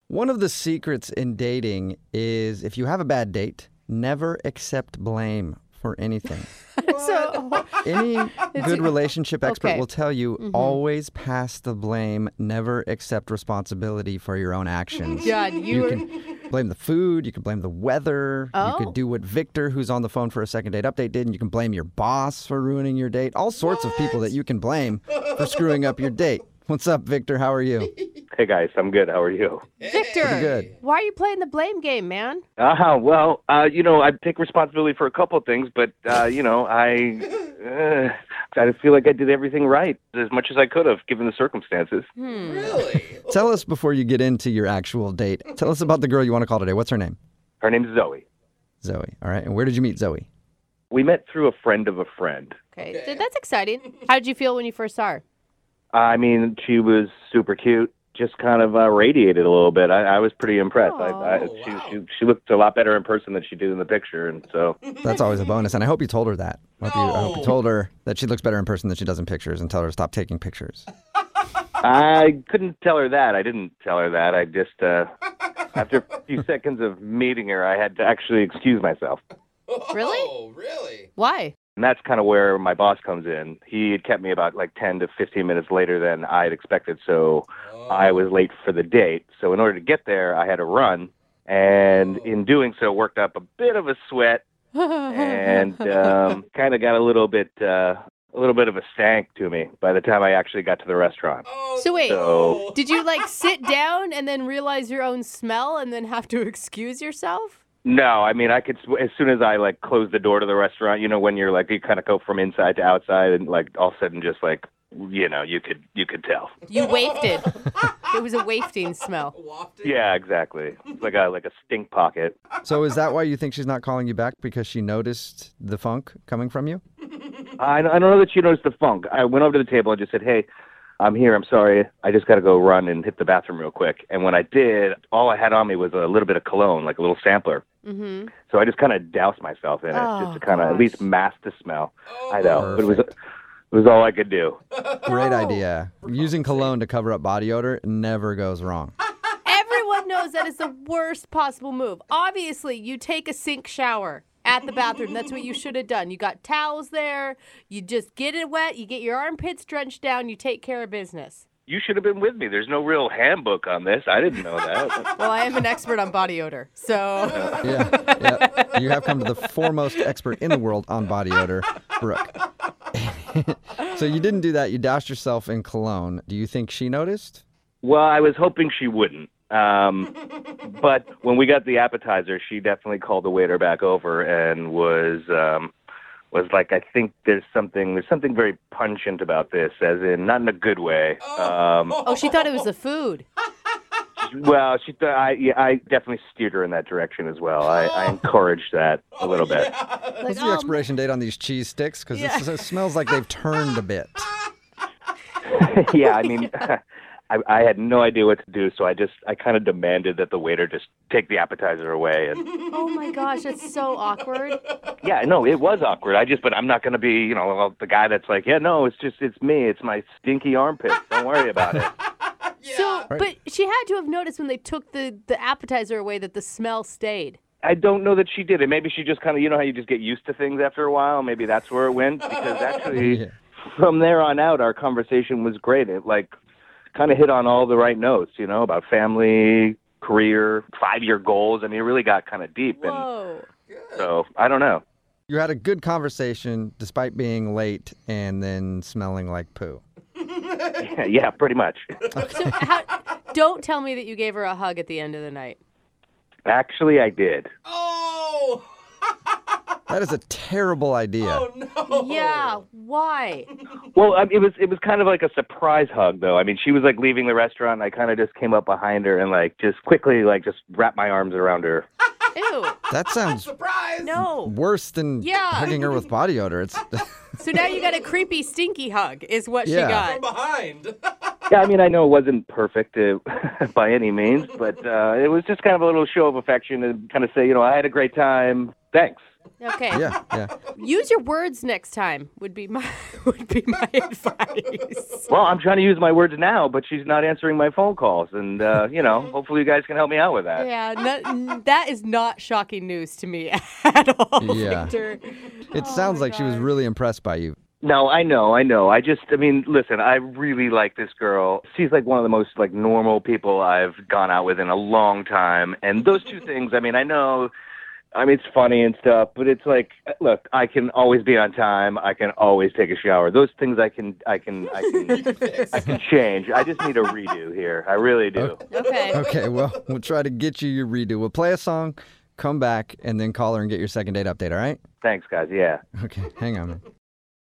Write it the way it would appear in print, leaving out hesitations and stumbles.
One of the secrets in dating is if you have a bad date, never accept blame for anything. So, Any good relationship expert Okay. will tell you always pass the blame, never accept responsibility for your own actions. God, You can blame the food, you can blame the weather, you Oh. could do what Victor, who's on the phone for a second date update, did, and you can blame your boss for ruining your date. All sorts of people that you can blame for screwing up your date. What's up, Victor? How are you? Hey guys, I'm good. How are you? Victor, Pretty good. why are you playing the blame game, man? Well, I take responsibility for a couple of things, but I feel like I did everything right as much as I could have given the circumstances. Really? Tell us before you get into your actual date. Tell us about the girl you want to call today. What's her name? Her name's Zoe. Zoe. All right. And where did you meet Zoe? We met through a friend of a friend. Okay, that's exciting. How did you feel when you first saw her? I mean, she was super cute. Just kind of radiated a little bit. I was pretty impressed. Wow. She looked a lot better in person than she did in the picture, and so That's always a bonus. And I hope you told her that. I hope you told her that she looks better in person than she does in pictures and tell her to stop taking pictures. I couldn't tell her that. I didn't tell her that. I just after a few seconds of meeting her, I had to actually excuse myself. Really? Oh, really? Why? And that's kind of where my boss comes in. He had kept me about like 10 to 15 minutes later than I had expected, so I was late for the date. So in order to get there, I had to run, and in doing so, worked up a bit of a sweat and kind of got a little bit of a stank to me by the time I actually got to the restaurant. Oh, So wait, So did you like sit down and then realize your own smell and then have to excuse yourself? no, I mean, I could, as soon as I like closed the door to the restaurant, when you're like, you kind of go from inside to outside and like all of a sudden just like, you could tell. You wafted. It was a wafting smell. wafted? Yeah, exactly. It's like a stink pocket. So is that why you think she's not calling you back? Because she noticed the funk coming from you? I don't know that she noticed the funk. I went over to the table and just said, hey, I'm here. I'm sorry. I just got to go run and hit the bathroom real quick. And when I did, all I had on me was a little bit of cologne, like a little sampler. Mm-hmm. So I just kind of doused myself in it just to kind of at least mask the smell. I know, but it was all I could do. Great idea. Using cologne to cover up body odor never goes wrong. Everyone knows that is the worst possible move. Obviously, you take a sink shower at the bathroom. That's what you should have done. You got towels there. You just get it wet. You get your armpits drenched down. You take care of business. You should have been with me. There's no real handbook on this. I didn't know that. Well, I am an expert on body odor, so Yeah. You have come to the foremost expert in the world on body odor, Brooke. So you didn't do that. You doused yourself in cologne. Do you think she noticed? Well, I was hoping she wouldn't. But when we got the appetizer, she definitely called the waiter back over and was like, I think there's something very pungent about this, as in not in a good way. oh, she thought it was the food. Well, she thought I definitely steered her in that direction as well. I encouraged that a little bit. Like, What's the expiration date on these cheese sticks? Because it smells like they've turned a bit. Yeah, I mean, I had no idea what to do, so I kind of demanded that the waiter just take the appetizer away. And oh my gosh, that's so awkward. yeah, no, it was awkward. But I'm not going to be, the guy that's like, yeah, no, it's me. It's my stinky armpits. Don't worry about it. So, Right. but she had to have noticed when they took the appetizer away that the smell stayed. I don't know that she did it. Maybe she just kind of, how you just get used to things after a while. Maybe that's where it went. Because actually, Yeah. from there on out, our conversation was great. It kind of hit on all the right notes, about family, career, 5-year goals. I mean, it really got kind of deep. And Whoa. so I don't know. You had a good conversation despite being late and then smelling like poo. Yeah, pretty much. So don't tell me that you gave her a hug at the end of the night. Actually, I did. Oh! That is a terrible idea. Oh, no. Yeah, why? Well, it was kind of like a surprise hug, though. I mean, she was like leaving the restaurant, and I kind of just came up behind her and just quickly just wrapped my arms around her. Ew. That sounds Surprise! No. worse than Yeah. hugging her with body odor. It's So now you got a creepy, stinky hug, is what Yeah. she got. From behind. Yeah, I mean, I know it wasn't perfect by any means, but it was just kind of a little show of affection and kind of say, I had a great time. Thanks. Okay. Yeah. Use your words next time. Would be my advice. Well, I'm trying to use my words now, but she's not answering my phone calls, and hopefully you guys can help me out with that. Yeah, that is not shocking news to me at all, Yeah. Victor. It sounds like she was really impressed by you. No, I know. Listen, I really like this girl. She's like one of the most like normal people I've gone out with in a long time. And those two things, it's funny and stuff, but it's like, look, I can always be on time. I can always take a shower. Those things I can change. I just need a redo here. I really do. Okay. Okay, well, we'll try to get you your redo. We'll play a song, come back, and then call her and get your second date update, all right? Thanks, guys. Yeah. Okay, hang on, man.